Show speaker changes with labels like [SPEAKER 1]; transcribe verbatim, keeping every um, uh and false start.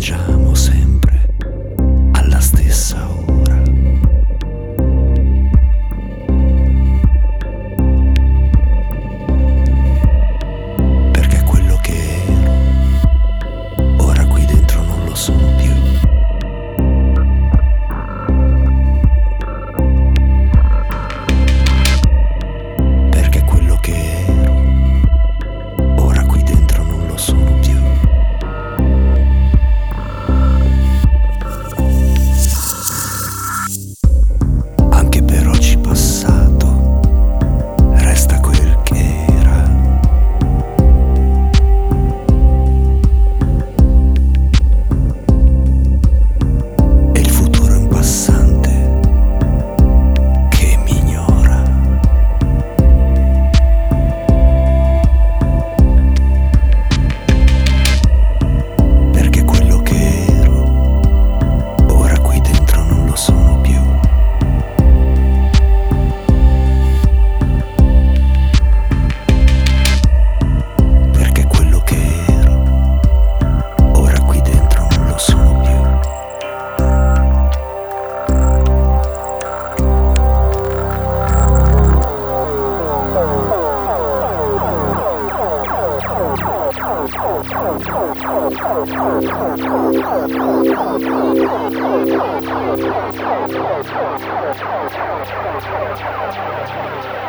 [SPEAKER 1] mangiamo sempre alla stessa ora. Perché quello che ero, ora qui dentro non lo sono più. Perché quello che ero, ora qui dentro non lo sono più. Anche per oggi passato resta quel che era. E il futuro è un passante che mi ignora. Perché quello che ero, ora qui dentro non lo sono più. Perché quello che ero, ora qui dentro non lo sono più.
[SPEAKER 2] Thank you.